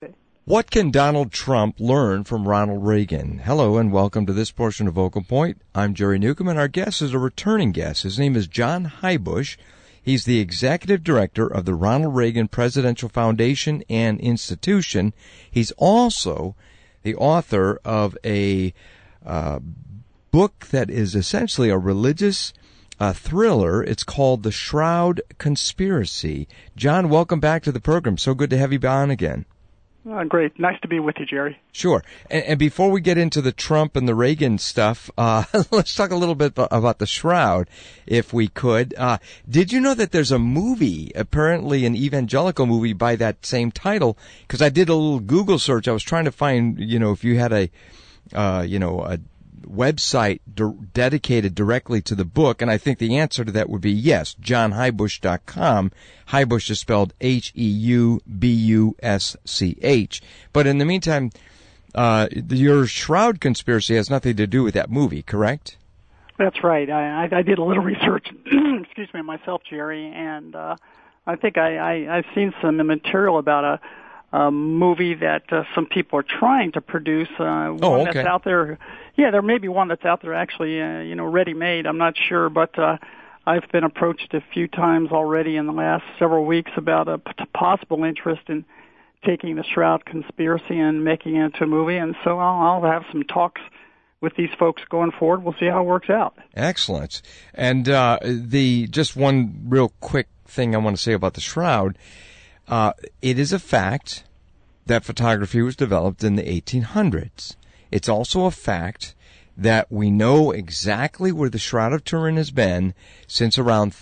What can Donald Trump learn from Ronald Reagan? Hello and welcome to this portion of Vocal Point. I'm Jerry Newcomb and our guest is a returning guest. His name is John Heybusch. He's the executive director of the Ronald Reagan Presidential Foundation and Institution. He's also the author of a book that is essentially a religious thriller. It's called The Shroud Conspiracy. John, welcome back to the program. So good to have you on again. Great. Nice to be with you, Jerry. Sure. And before we get into the Trump and the Reagan stuff, let's talk a little bit about the Shroud, if we could. Did you know that there's a movie, apparently an evangelical movie by that same title? Because I did a little Google search. I was trying to find, if you had a website dedicated directly to the book, and I think the answer to that would be yes, johnheybusch.com. Heybusch is spelled Heubusch. But in the meantime, your Shroud Conspiracy has nothing to do with that movie, correct? That's right. I did a little research, excuse me, myself, Jerry, and I think I've seen some material about a movie that some people are trying to produce. One that's out there. Yeah, there may be one that's out there actually, ready-made. I'm not sure, but I've been approached a few times already in the last several weeks about a possible interest in taking the Shroud Conspiracy and making it into a movie, and so I'll have some talks with these folks going forward. We'll see how it works out. Excellent. And just one real quick thing I want to say about the Shroud. It is a fact that photography was developed in the 1800s. It's also a fact that we know exactly where the Shroud of Turin has been since around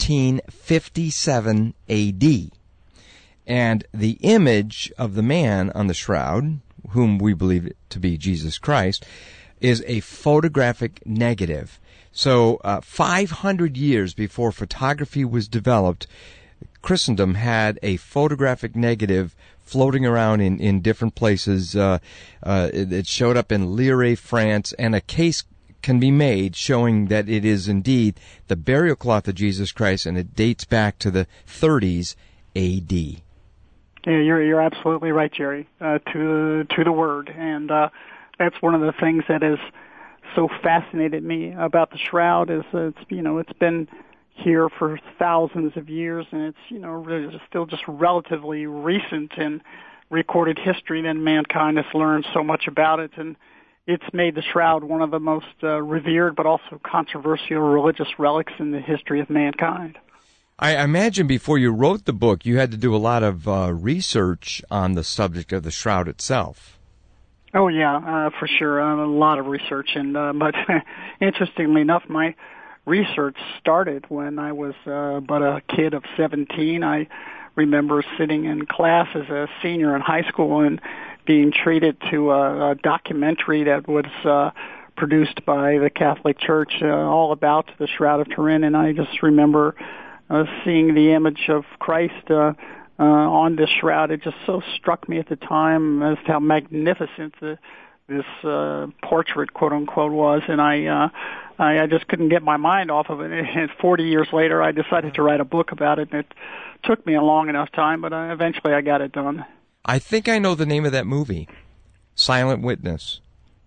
1357 A.D. And the image of the man on the shroud, whom we believe to be Jesus Christ, is a photographic negative. So 500 years before photography was developed, Christendom had a photographic negative floating around in different places. It showed up in Lire, France, and a case can be made showing that it is indeed the burial cloth of Jesus Christ, and it dates back to the 30s A.D. Yeah, you're absolutely right, Jerry, to the word, and that's one of the things that has so fascinated me about the Shroud is it's been here for thousands of years, and it's really still just relatively recent in recorded history. Then mankind has learned so much about it, and it's made the Shroud one of the most revered but also controversial religious relics in the history of mankind. I imagine before you wrote the book, you had to do a lot of research on the subject of the Shroud itself. Oh yeah, for sure, a lot of research, and but interestingly enough, my research started when I was but a kid of 17. I remember sitting in class as a senior in high school and being treated to a documentary that was produced by the Catholic Church all about the Shroud of Turin, and I just remember seeing the image of Christ on this shroud. It just so struck me at the time as to how magnificent this portrait, quote unquote, was, and I just couldn't get my mind off of it. And 40 years later, I decided to write a book about it, and it took me a long enough time, but eventually I got it done. I think I know the name of that movie, Silent Witness.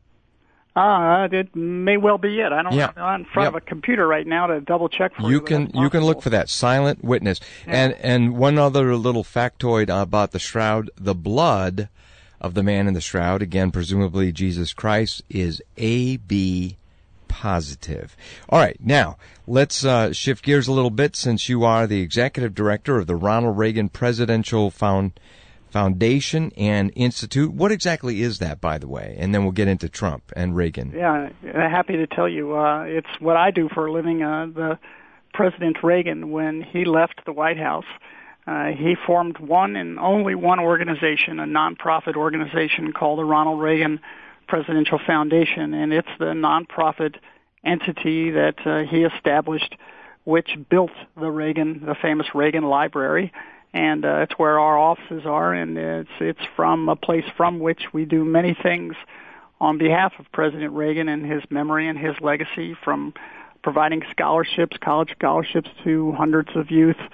It may well be it. I'm in front of a computer right now to double check for you. You can look for that, Silent Witness. Yeah. And one other little factoid about the Shroud: the blood of the man in the shroud, again presumably Jesus Christ, is AB positive. All right, now let's shift gears a little bit, since you are the executive director of the Ronald Reagan Presidential Foundation and Institute. What exactly is that, by the way? And then we'll get into Trump and Reagan. Yeah, happy to tell you. It's what I do for a living. The President Reagan, when he left the White House, he formed one and only one organization, a nonprofit organization called the Ronald Reagan Presidential Foundation, and it's the nonprofit entity that he established, which built the famous Reagan Library. And it's where our offices are, and it's from a place from which we do many things on behalf of President Reagan and his memory and his legacy, from providing scholarships, college scholarships to hundreds of youth,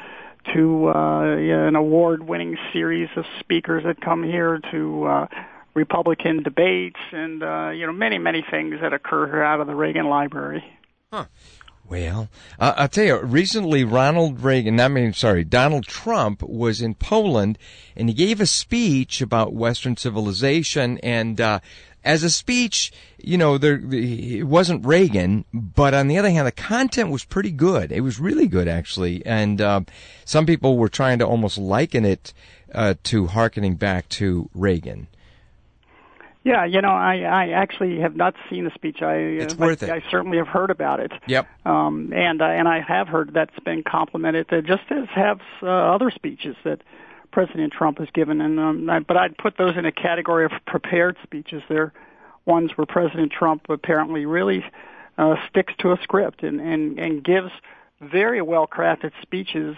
to an award-winning series of speakers that come here, to Republican debates, and many things that occur here out of the Reagan Library. Huh. Well, I'll tell you, recently Donald Trump was in Poland, and he gave a speech about Western civilization, and as a speech, it wasn't Reagan, but on the other hand, the content was pretty good. It was really good, actually, and some people were trying to almost liken it to hearkening back to Reagan. Yeah, I actually have not seen the speech. It's worth it. I certainly have heard about it. Yep. And I have heard that's been complimented, just as have other speeches that President Trump has given. But I'd put those in a category of prepared speeches. They're ones where President Trump apparently really sticks to a script and gives very well-crafted speeches.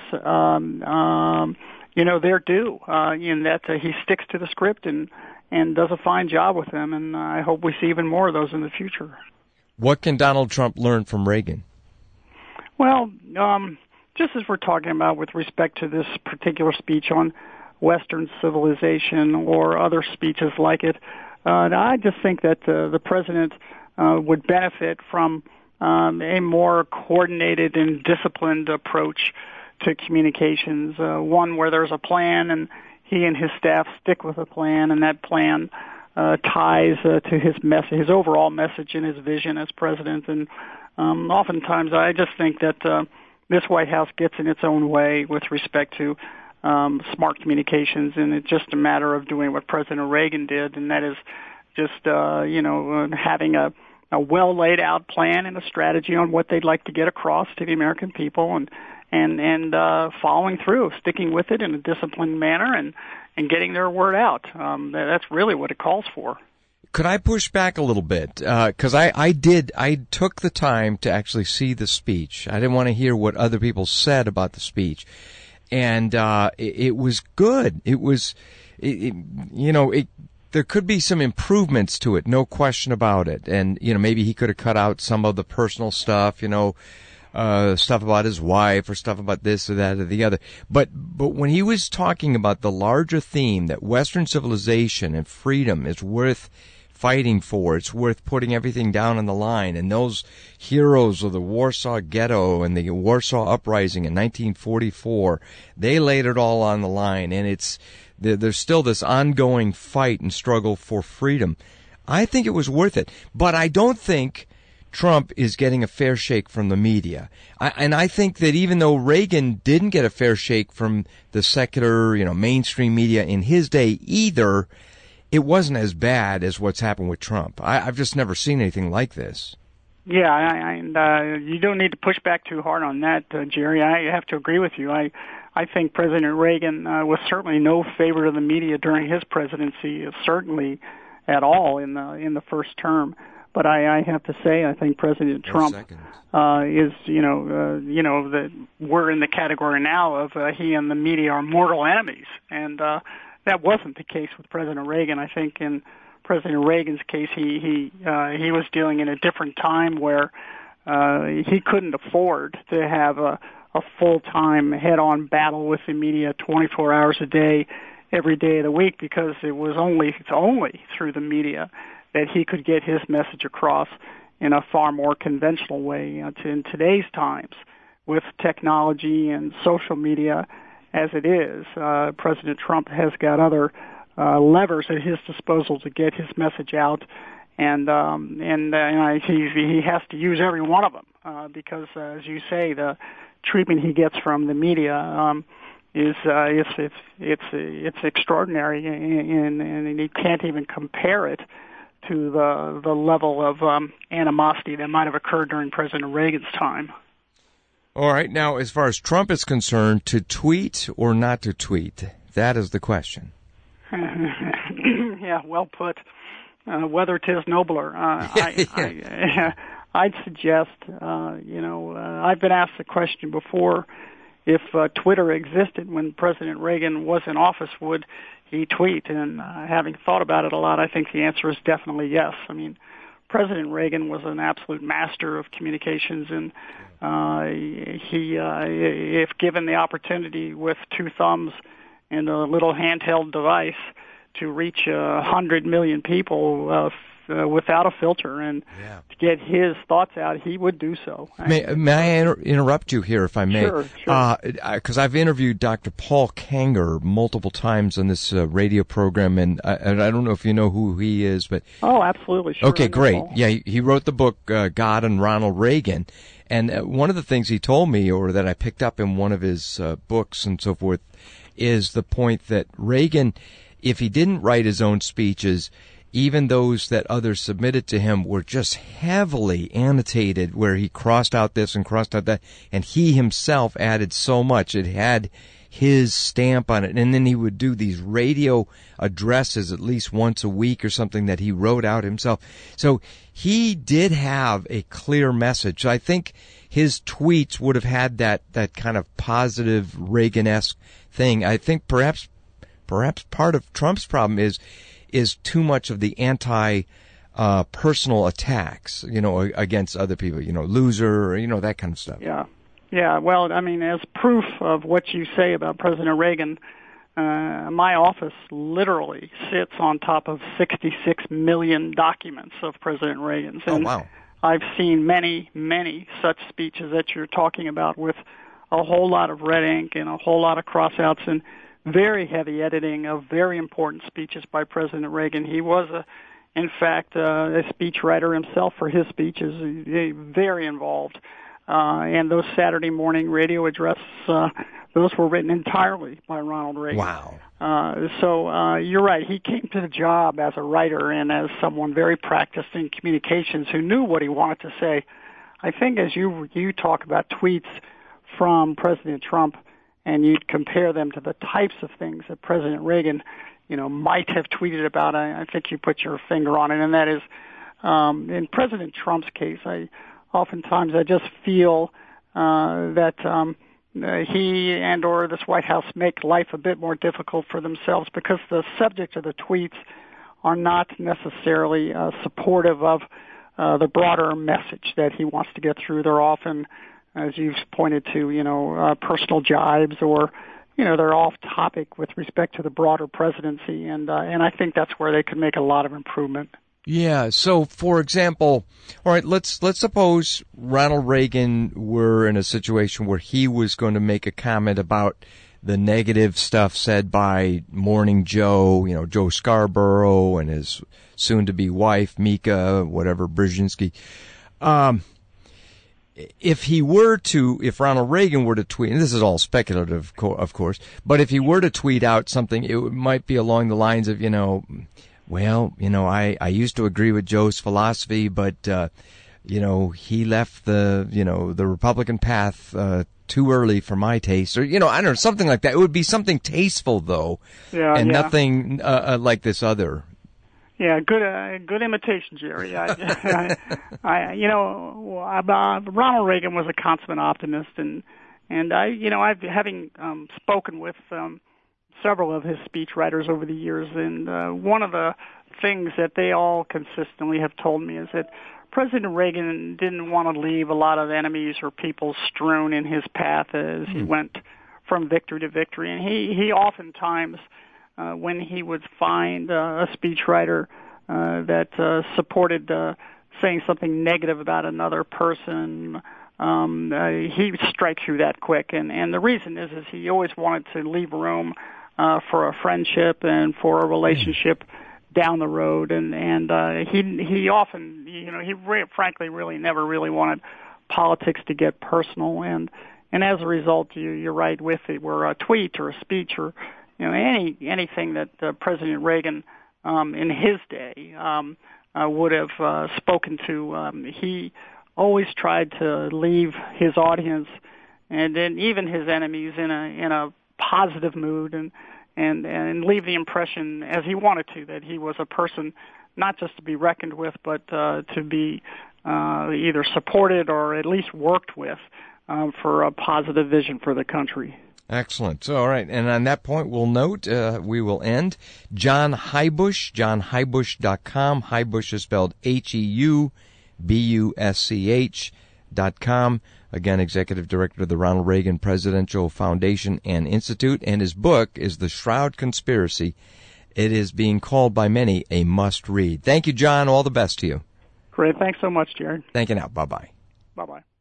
Their due in that he sticks to the script and does a fine job with them, and I hope we see even more of those in the future. What can Donald Trump learn from Reagan? Well, just as we're talking about with respect to this particular speech on Western civilization or other speeches like it, I just think that the president would benefit from a more coordinated and disciplined approach to communications, one where there's a plan and he and his staff stick with a plan, and that plan ties to his message, his overall message and his vision as president. And oftentimes I just think that this White House gets in its own way with respect to smart communications, and it's just a matter of doing what President Reagan did, and that is just, having a well laid out plan and a strategy on what they'd like to get across to the American people, and following through, sticking with it in a disciplined manner, and getting their word out. That's really what it calls for. Could I push back a little bit? Because I took the time to actually see the speech. I didn't want to hear what other people said about the speech. And it was good. There could be some improvements to it, no question about it. And, maybe he could have cut out some of the personal stuff, stuff about his wife or stuff about this or that or the other. But when he was talking about the larger theme that Western civilization and freedom is worth fighting for, it's worth putting everything down on the line, and those heroes of the Warsaw Ghetto and the Warsaw Uprising in 1944, they laid it all on the line, and there's still this ongoing fight and struggle for freedom. I think it was worth it, but I don't think Trump is getting a fair shake from the media. And I think that even though Reagan didn't get a fair shake from the secular, mainstream media in his day either, it wasn't as bad as what's happened with Trump. I've just never seen anything like this. Yeah, and you don't need to push back too hard on that, Jerry. I have to agree with you. I think President Reagan was certainly no favorite of the media during his presidency, certainly at all in the first term. But I have to say, I think President Trump is, that we're in the category now of he and the media are mortal enemies, and that wasn't the case with President Reagan. I think in President Reagan's case, he was dealing in a different time where he couldn't afford to have a full-time head-on battle with the media 24 hours a day, every day of the week, because it's only through the media that he could get his message across in a far more conventional way. In today's times, with technology and social media as it is, President Trump has got other levers at his disposal to get his message out, and he has to use every one of them because, as you say, the treatment he gets from the media is it's extraordinary, and you can't even compare it to the level of animosity that might have occurred during President Reagan's time. All right. Now, as far as Trump is concerned, to tweet or not to tweet, that is the question. Yeah, well put. Whether 'tis nobler. I'd suggest, I've been asked the question before, if Twitter existed when President Reagan was in office, would he tweet? And having thought about it a lot, I think the answer is definitely yes. I mean, President Reagan was an absolute master of communications, and if given the opportunity with two thumbs and a little handheld device to reach 100 million people without a filter and to get his thoughts out, he would do so. May I interrupt you here, if I may? Sure. Because I've interviewed Dr. Paul Kanger multiple times on this radio program, and I don't know if you know who he is, but... Oh, absolutely. Sure. Okay, great. Yeah, he wrote the book, God and Ronald Reagan, and one of the things he told me, or that I picked up in one of his books and so forth, is the point that Reagan, if he didn't write his own speeches, even those that others submitted to him were just heavily annotated, where he crossed out this and crossed out that, and he himself added so much. It had his stamp on it, and then he would do these radio addresses at least once a week or something that he wrote out himself. So he did have a clear message. I think his tweets would have had that kind of positive Reagan-esque thing. I think perhaps part of Trump's problem is too much of the personal attacks, against other people, loser, that kind of stuff. Yeah. Well, I mean, as proof of what you say about President Reagan, my office literally sits on top of 66 million documents of President Reagan's. And wow. I've seen many, many such speeches that you're talking about, with a whole lot of red ink and a whole lot of crossouts and very heavy editing of very important speeches by President Reagan. He was, in fact, a speechwriter himself for his speeches, very involved. And those Saturday morning radio addresses, those were written entirely by Ronald Reagan. Wow. So you're right. He came to the job as a writer and as someone very practiced in communications who knew what he wanted to say. I think as you talk about tweets from President Trump, and you'd compare them to the types of things that President Reagan, might have tweeted about, I think you put your finger on it, and that is, in President Trump's case, oftentimes I just feel that he and or this White House make life a bit more difficult for themselves, because the subject of the tweets are not necessarily supportive of the broader message that he wants to get through. They're often, as you've pointed to, personal jibes, or, they're off topic with respect to the broader presidency. And I think that's where they could make a lot of improvement. Yeah. So, for example, all right, let's suppose Ronald Reagan were in a situation where he was going to make a comment about the negative stuff said by Morning Joe, Joe Scarborough and his soon-to-be wife, Mika, whatever, Brzezinski. If Ronald Reagan were to tweet, and this is all speculative, of course, but if he were to tweet out something, it might be along the lines of, I used to agree with Joe's philosophy, but, he left the Republican path, too early for my taste, or, I don't know, something like that. It would be something tasteful, though, nothing, like this other. Yeah, good imitation, Jerry. Ronald Reagan was a consummate optimist, and I've having spoken with several of his speechwriters over the years, and one of the things that they all consistently have told me is that President Reagan didn't want to leave a lot of enemies or people strewn in his path as he went from victory to victory, and he oftentimes, when he would find a speechwriter that supported saying something negative about another person, he would strike through that quick. And the reason is he always wanted to leave room for a friendship and for a relationship down the road. And he often, frankly really never really wanted politics to get personal. And as a result, you're right, with it were a tweet or a speech or anything that President Reagan in his day would have spoken to. He always tried to leave his audience and then even his enemies in a positive mood and leave the impression, as he wanted to, that he was a person not just to be reckoned with, but to be either supported or at least worked with for a positive vision for the country. Excellent. So, all right. And on that point, we'll note, we will end. John Heubusch, johnheubusch.com. Heubusch is spelled HEUBUSCH.com. Again, Executive Director of the Ronald Reagan Presidential Foundation and Institute. And his book is The Shroud Conspiracy. It is being called by many a must-read. Thank you, John. All the best to you. Great. Thanks so much, Jared. Thank you now. Bye-bye. Bye-bye.